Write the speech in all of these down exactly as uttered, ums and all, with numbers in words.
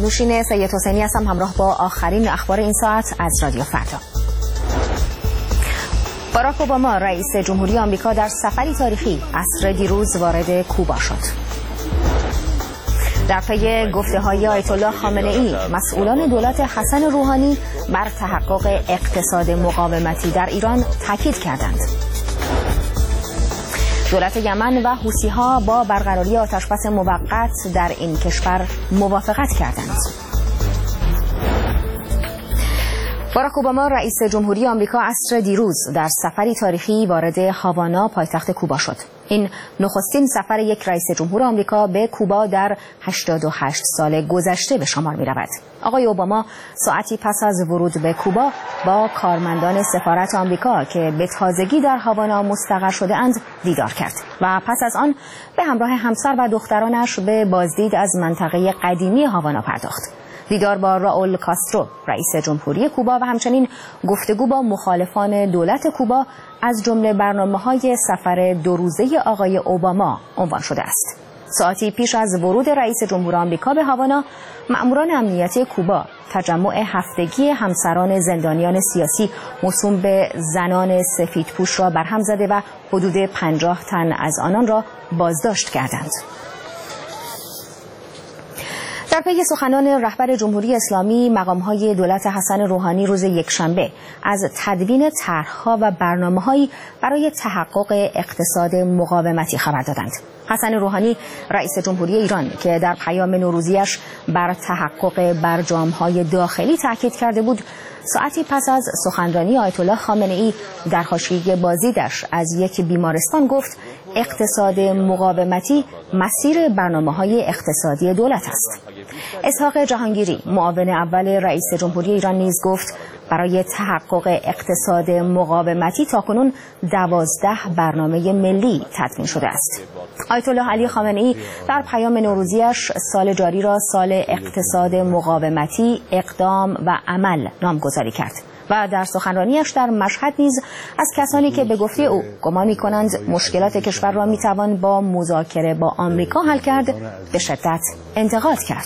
نوشین سید حسینی هستم، همراه با آخرین اخبار این ساعت از رادیو فردا. باراک اوباما رئیس جمهوری آمریکا در سفری تاریخی عصر دیروز وارد کوبا شد. در پی گفته‌های آیت الله خامنه ای، مسئولان دولت حسن روحانی بر تحقق اقتصاد مقاومتی در ایران تاکید کردند. دولت یمن و حوثی‌ها با برقراری آتشبس موقت در این کشور موافقت کردند. باراک اوباما رئیس جمهوری آمریکا عصر دیروز در سفری تاریخی وارد هاوانا پایتخت کوبا شد. این نخستین سفر یک رئیس جمهور آمریکا به کوبا در هشتاد و هشت سال گذشته به شمار می رود. آقای اوباما ساعتی پس از ورود به کوبا با کارمندان سفارت آمریکا که به تازگی در هاوانا مستقر شده اند دیدار کرد و پس از آن به همراه همسر و دخترانش به بازدید از منطقه قدیمی هاوانا پرداخت. دیدار با راول کاسترو رئیس جمهوری کوبا و همچنین گفتگو با مخالفان دولت کوبا از جمله برنامه‌های سفر دو روزه آقای اوباما عنوان شده است. ساعتی پیش از ورود رئیس جمهور آمریکا به هاوانا، مأموران امنیتی کوبا تجمع هفتگی همسران زندانیان سیاسی موسوم به زنان سفیدپوش را برهم زده و حدود پنجاه تن از آنان را بازداشت کردند. در پی سخنان رهبر جمهوری اسلامی، مقام‌های دولت حسن روحانی روز یکشنبه از تدوین طرح‌ها و برنامه‌هایی برای تحقق اقتصاد مقاومتی خبر دادند. حسن روحانی رئیس جمهوری ایران که در پیام نوروزیش بر تحقق برجام‌های داخلی تاکید کرده بود، ساعتی پس از سخنرانی آیت الله خامنه ای در حاشیه بازدیدش از یک بیمارستان گفت اقتصاد مقاومتی مسیر برنامه‌های اقتصادی دولت است. اسحاق جهانگیری معاون اول رئیس جمهوری ایران نیز گفت برای تحقق اقتصاد مقاومتی تاکنون دوازده برنامه ملی تدوین شده است. آیت الله علی خامنه ای در پیام نوروزیش سال جاری را سال اقتصاد مقاومتی، اقدام و عمل نامگذاری کرد و در سخنرانیش در مشهد نیز از کسانی که به گفته او گمان می‌کنند مشکلات کشور را می‌توان با مذاکره با آمریکا حل کرد، به شدت انتقاد کرد.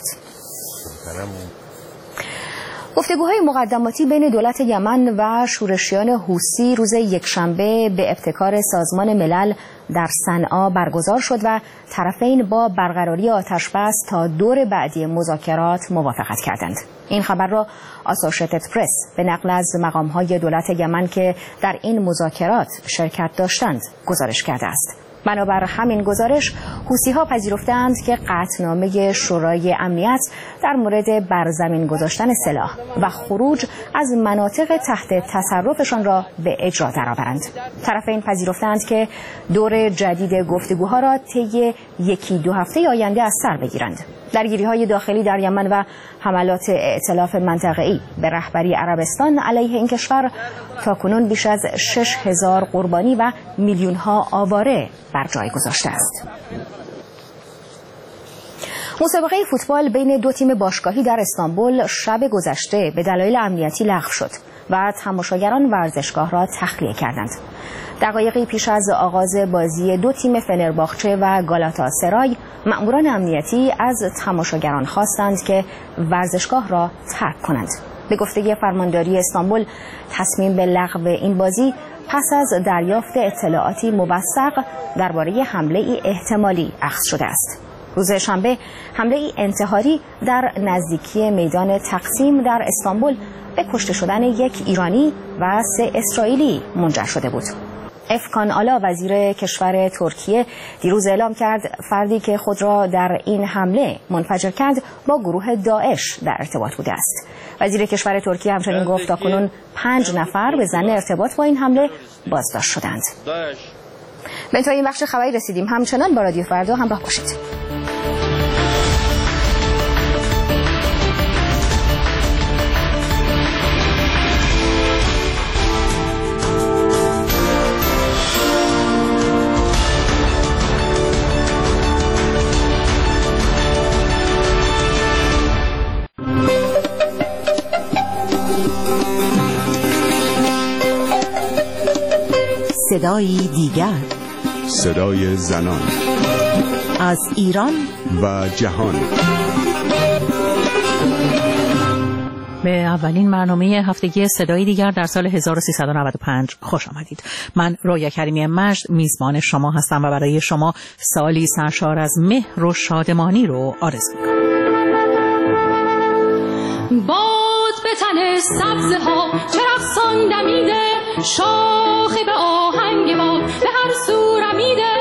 گفتگوهای مقدماتی بین دولت یمن و شورشیان حوثی روز یکشنبه به ابتکار سازمان ملل در صنعا برگزار شد و طرفین با برقراری آتشبس تا دور بعدی مذاکرات موافقت کردند. این خبر را آسوشیتد پرس به نقل از مقام‌های دولت یمن که در این مذاکرات شرکت داشتند گزارش کرده است. بنابر همین گزارش، حوثی‌ها پذیرفتند که قطعنامه شورای امنیت در مورد برزمین گذاشتن سلاح و خروج از مناطق تحت تصرفشان را به اجرا درآورند. طرفین پذیرفتند که دور جدید گفتگوها را طی یکی دو هفته آینده از سر بگیرند. درگیری‌های داخلی در یمن و حملات ائتلاف منطقه‌ای به رهبری عربستان علیه این کشور تاکنون بیش از شش هزار قربانی و میلیون‌ها آواره بر جای گذاشته است. مسابقه فوتبال بین دو تیم باشگاهی در استانبول شب گذشته به دلایل امنیتی لغو شد و تماشاگران ورزشگاه را تخلیه کردند. دقایقی پیش از آغاز بازی دو تیم فنرباخچه و گالاتاسرای، مأموران امنیتی از تماشاگران خواستند که ورزشگاه را ترک کنند. به گفته فرمانداری استانبول، تصمیم به لغو این بازی پس از دریافت اطلاعاتی موثق درباره حمله ای احتمالی اخذ شده است. روز شنبه حمله ای انتحاری در نزدیکی میدان تقسیم در استانبول به کشته شدن یک ایرانی و سه اسرائیلی منجر شده بود. افکان آلا وزیر کشور ترکیه دیروز اعلام کرد فردی که خود را در این حمله منفجر کرد با گروه داعش در ارتباط بوده است. وزیر کشور ترکیه همچنین گفت تاکنون پنج نفر به ظن ارتباط با این حمله بازداشت شدند. به انتهای این بخش خبری رسیدیم. همچنان با رادیو فردا همراه باشید. صدای دیگر، صدای زنان از ایران و جهان. به اولین برنامه هفتگی صدای دیگر در سال هزار و سیصد و نود و پنج خوش آمدید. من رویا کریمی مجد میزبان شما هستم و برای شما سالی سرشار از مهر و شادمانی رو آرزو می‌کنم. باد به تن سبزه ها چرخسان دمیده، شاخه به آهنگ باد به هر سو رمیده،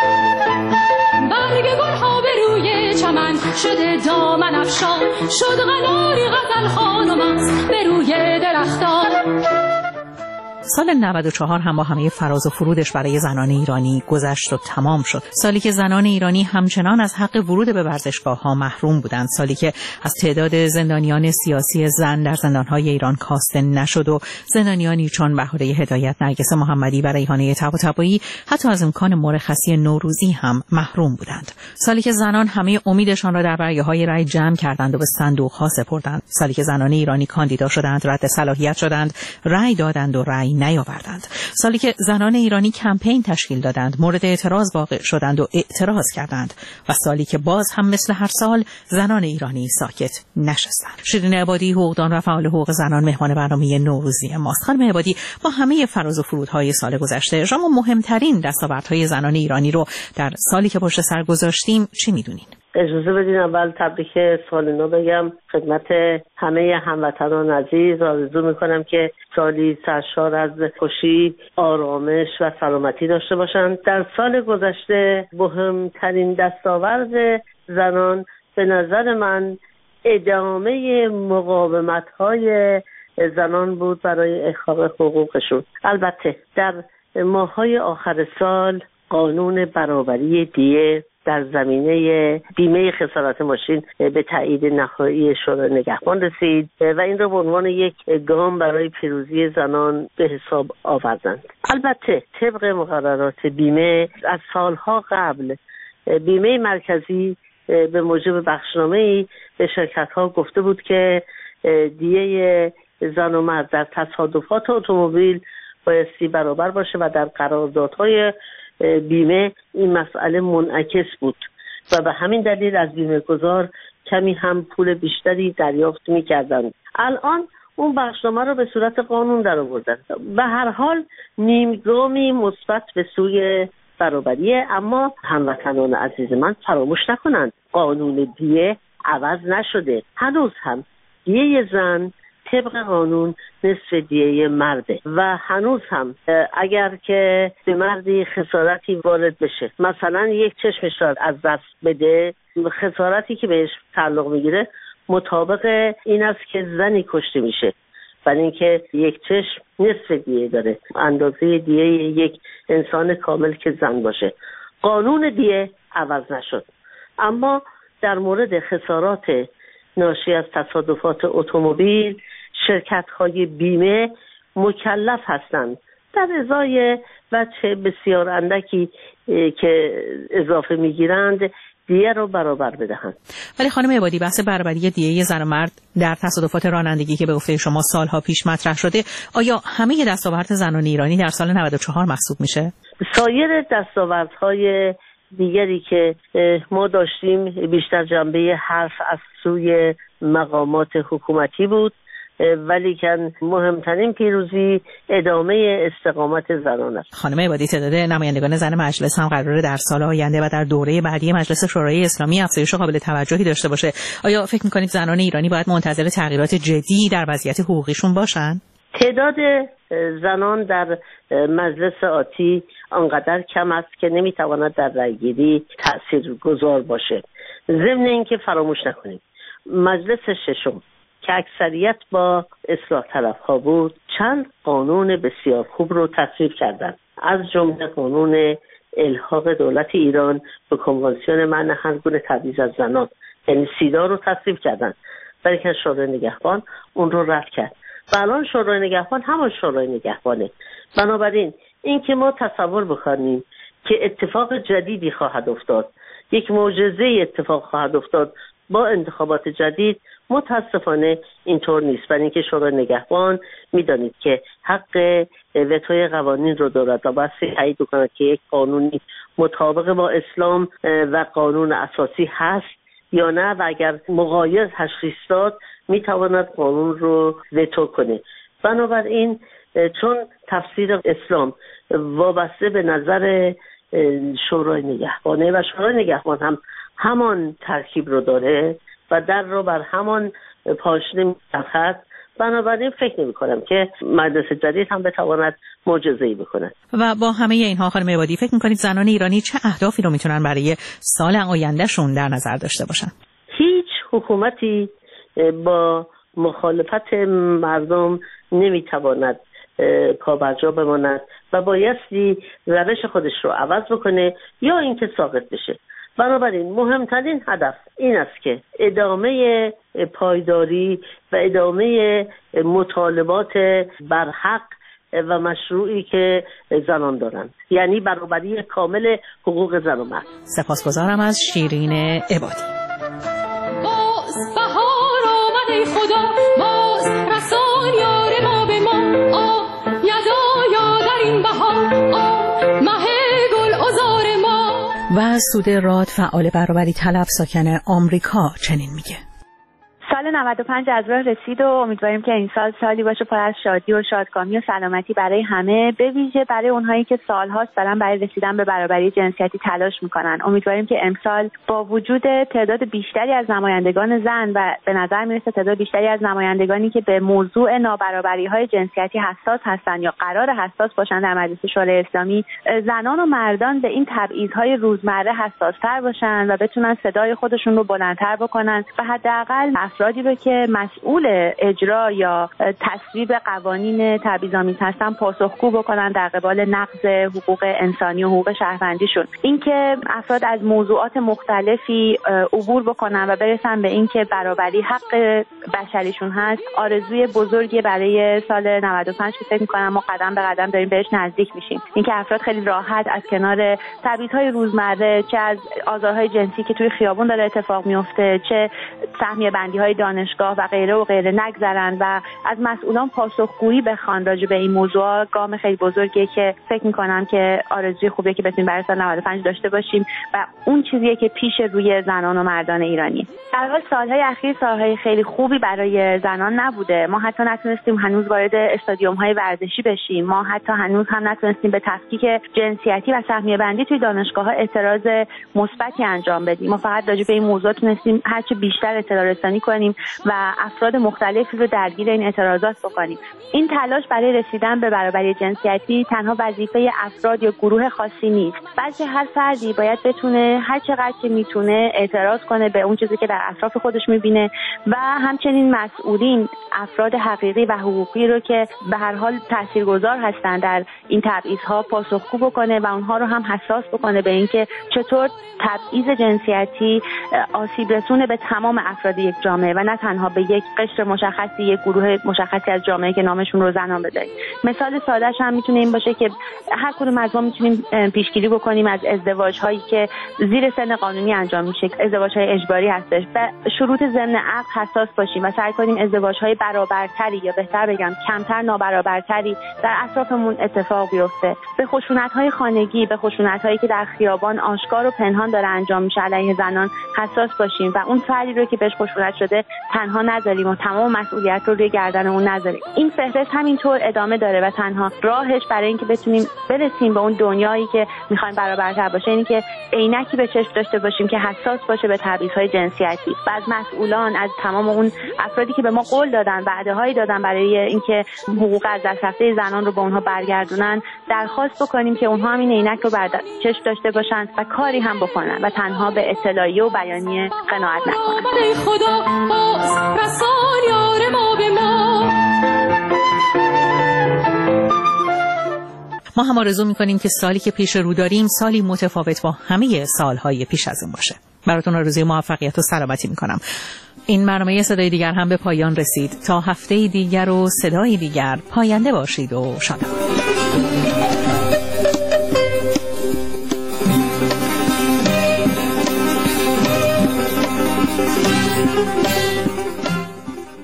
برگ گل ها به روی چمن شده دامن افشان، شد قناری غزل خانم است به روی درختان. سال نود و چهار هم با همه فراز و فرودش برای زنان ایرانی گذشت و تمام شد. سالی که زنان ایرانی همچنان از حق ورود به ورزشگاه‌ها محروم بودند، سالی که از تعداد زندانیان سیاسی زن در زندان‌های ایران کاسته نشد و زندانیانی چون بهاره هدایت، نرگس محمدی و ریحانه طباطبایی حتی از امکان مرخصی نوروزی هم محروم بودند. سالی که زنان همه امیدشان را در برگه‌های رأی جمع کردند و به صندوق‌ها سپردند. سالی که زنان ایرانی کاندیدا شدند، رد صلاحیت شدند، رأی دادند و رأی نیاوردند. سالی که زنان ایرانی کمپین تشکیل دادند، مورد اعتراض واقع شدند و اعتراض کردند و سالی که باز هم مثل هر سال زنان ایرانی ساکت نشستند. شیرین عبادی، حقوقدان و فعال حقوق زنان، مهمان برنامه نوروزی ماست. خانم عبادی، با همه فراز و فرودهای سال گذشته شما مهمترین دستاوردهای زنان ایرانی رو در سالی که پشت سر گذاشتیم چی میدونین؟ اجازه بدین اول تبریک سال نو بگم خدمت همه هموطنان عزیز. آرزو میکنم که سالی سرشار از خوشی، آرامش و سلامتی داشته باشند. در سال گذشته مهمترین دستاورد زنان به نظر من ادامه مقاومت‌های زنان بود برای احقاق حقوقشون. البته در ماه‌های آخر سال قانون برابری دیه در زمینه بیمه خسارات ماشین به تایید نهایی شورای نگهبان رسید و این را به عنوان یک گام برای پیروزی زنان به حساب آوردند. البته طبق مقررات بیمه از سالها قبل بیمه مرکزی به موجب بخشنامه‌ای به شرکت‌ها گفته بود که دیه زن و مرد در تصادفات اتومبیل بایستی برابر باشه و در قراردادهای بیمه این مسئله منعکس بود و به همین دلیل از بیمه گذار کمی هم پول بیشتری دریافت می‌کردند. الان اون بخشنامه رو به صورت قانون در آوردن. به هر حال نیمگامی مثبت به سوی برابریه، اما هموطنان عزیز من فراموش نکنند قانون دیه عوض نشده. هنوز هم دیه زن طبق قانون نصف دیه مرده و هنوز هم اگر که به مردی خسارتی وارد بشه، مثلا یک چشمش را از دست بده، خسارتی که بهش تعلق میگیره مطابق این است که زنی کشته میشه، برای اینکه یک چشم نصف دیه داره، اندازه دیه یک انسان کامل که زن باشه. قانون دیه عوض نشد، اما در مورد خسارات ناشی از تصادفات اتومبیل شرکت‌های بیمه مکلف هستند در ازای وجه بسیار اندکی که اضافه میگیرند دیه رو برابر بدهند. ولی خانم عبادی، بحث برابری دیه زن و مرد در تصادفات رانندگی که به گفته شما سالها پیش مطرح شده، آیا همه دستاورد زنان ایرانی در سال نود و چهار محسوب میشه؟ سایر دستاوردهای دیگری که ما داشتیم بیشتر جنبه حرف از سوی مقامات حکومتی بود، ولی که مهمترین پیروزی ادامه استقامت زنان است. خانم عبادی، تعداد نمایندگان زن مجلس هم قراره در سال آینده و در دوره بعدی مجلس شورای اسلامی افزایش قابل توجهی داشته باشه. آیا فکر می‌کنید زنان ایرانی باید منتظر تغییرات جدی در وضعیت حقوقیشون باشن؟ تعداد زنان در مجلس آتی آنقدر کم است که نمیتواند در رأیگیری تاثیرگذار باشه. ضمن اینکه فراموش نکنیم مجلس ششم که اکثریت با اصلاح طلب‌ها بود چند قانون بسیار خوب رو تصویب کردند، از جمله قانون الحاق دولت ایران به کنوانسیون منع هر گونه تبعیض از زنان یعنی سیدا رو تصویب کردند، ولی که شورای نگهبان اون رو رد کرد و الان شورای نگهبان همان شورای نگهبانه. بنابراین این که ما تصور بکنیم که اتفاق جدیدی خواهد افتاد، یک معجزه اتفاق خواهد افتاد با انتخابات جدید، متاسفانه اینطور نیست. برای اینکه شورای نگهبان میدانید که حق وتوی قوانین رو دارد و باید تایید کند که یک قانونی مطابق با اسلام و قانون اساسی هست یا نه و اگر مغایر تشخیص داد میتواند قانون رو وتو کنه. بنابراین چون تفسیر اسلام وابسته به نظر شورای نگهبانه و شورای نگهبان هم همان ترکیب رو داره و در رو بر همان پاشنه می‌چرخد، بنابراین فکر نمی کنم که مجلس جدید هم بتواند معجزه‌ای بکنه. و با همه اینها خانم عبادی فکر می‌کنید زنان ایرانی چه اهدافی رو میتونن برای سال آیندهشون در نظر داشته باشن؟ هیچ حکومتی با مخالفت مردم نمیتواند پابرجا بماند و بایستی روش خودش رو عوض بکنه یا اینکه ساقط بشه. بنابراین مهمترین هدف این است که ادامه پایداری و ادامه مطالبات برحق و مشروعی که زنان دارند، یعنی برابری کامل حقوق زن و مرد. سپاسگزارم از شیرین عبادی. باز بهار آمد ای خدا، باز رسان یار ما به ما، آه یدا یا در این بهار، آه مه گل عذار ما. و سود راد فعال برابری طلب ساکن آمریکا چنین میگه: سال نود و پنج از راه رسید و امیدواریم که این سال سالی باشه پر از شادی و شادکامی و سلامتی برای همه، به ویژه برای اونهایی که سال‌هاست دارن برای رسیدن به برابری جنسیتی تلاش میکنن. امیدواریم که امسال با وجود تعداد بیشتری از نمایندگان زن و به نظر میرسه تعداد بیشتری از نمایندگانی که به موضوع نابرابری‌های جنسیتی حساس هستن یا قرار حساس باشن در مجلس شورای اسلامی، زنان و مردان به این تبعیض‌های روزمره حساس‌تر باشن و بتونن صدای خودشون رو بلندتر بکنن و حداقل افرادی رو که مسئول اجرا یا تصویب قوانین تبعیض‌آمیز هستن پاسخگو بکنن در قبال نقض حقوق انسانی و حقوق شهروندیشون. اینکه افراد از موضوعات مختلفی عبور بکنن و برسن به اینکه برابری حق بشریشون هست، آرزوی بزرگی برای سال نود و پنج که فکر می‌کنم ما قدم به قدم داریم بهش نزدیک میشیم. اینکه افراد خیلی راحت از کنار تبعیض‌های روزمره، چه از آزارهای جنسی که توی خیابون داره اتفاق میفته، چه سهمیه بندی‌های دانشگاه و غیره و غیره نگذرن و از مسئولان پاسخگویی بخوان راجع به این موضوع، گام خیلی بزرگیه که فکر می‌کنم که آرزوی خوبیه که بتونیم برای سال نود و پنج داشته باشیم و اون چیزیه که پیش روی زنان و مردان ایرانی. در واقع سالهای اخیر سالهای خیلی خوبی برای زنان نبوده. ما حتی نتونستیم هنوز وارد استادیوم‌های ورزشی بشیم. ما حتی هنوز هم نتونستیم به تفکیک جنسیتی و سهمیه بندی توی دانشگاه‌ها اعتراض مثبتی انجام بدیم. ما فقط راجع به این موضوع تونستیم هرچه بیشتر اطلاع رسانی کنیم و افراد مختلفی رو درگیر این اعتراضات بکنیم. این تلاش برای رسیدن به برابری جنسیتی تنها وظیفه افراد یا گروه خاصی نیست، بلکه هر فردی باید بتونه هر چقدر که میتونه اعتراض کنه به اون چیزی که در اطراف خودش میبینه و همچنین مسئولین، افراد حقیقی و حقوقی رو که به هر حال تاثیرگذار هستن در این تبعیض‌ها پاسخگو بکنه و اونها رو هم حساس بکنه به اینکه چطور تبعیض جنسیتی آسیب رسونه به تمام افراد یک جامعه و نه تنها به یک قشر مشخصی، یک گروه مشخصی از جامعه که نامشون رو زنان بدهیم. مثال سادهش هم میتونه این باشه که هر کدوم از ما میتونیم پیشگیری بکنیم از ازدواج‌هایی که زیر سن قانونی انجام میشه، ازدواج‌های اجباری هستش، و شروط ضمن عقد حساس باشیم و سعی کنیم ازدواج‌های برابرتری یا بهتر بگم کمتر نابرابرتری در اطرافمون اتفاق بیفته. به خشونت‌های خانگی، به خشونت‌هایی که در خیابان آشکار و پنهان داره انجام میشه علیه زنان حساس باشیم و اون فردی رو که بهش خشونت شده تنها نذاریم و تمام مسئولیت رو روی گردن اون نذاریم. این فهرست همینطور ادامه داره و تنها راهش برای اینکه بتونیم برسیم به اون دنیایی که میخوایم برابرتر باشه اینه که عینکی به چشم داشته باشیم که حساس باشه به تبعیض‌های جنسیتی و از مسئولان، از تمام اون افرادی که به ما قول دادن، وعده‌هایی دادن برای اینکه حقوق از دست رفته زنان رو به اونها برگردونن، درخواست بکنیم که اونها هم این عینک رو بر چشم داشته باشن و کاری هم بکنن و تنها به اطلاعیه و بیانیه قناعت نکنن. خدا باز رسان یار ما به ما. ما هم آرزو می‌کنیم که سالی که پیش رو داریم سالی متفاوت با همه سالهای پیش از اون باشه. براتون آرزوی موفقیت و سلامتی می‌کنم. این برنامه صدای دیگر هم به پایان رسید. تا هفته دیگر و صدای دیگر پاینده باشید و شاد باشید.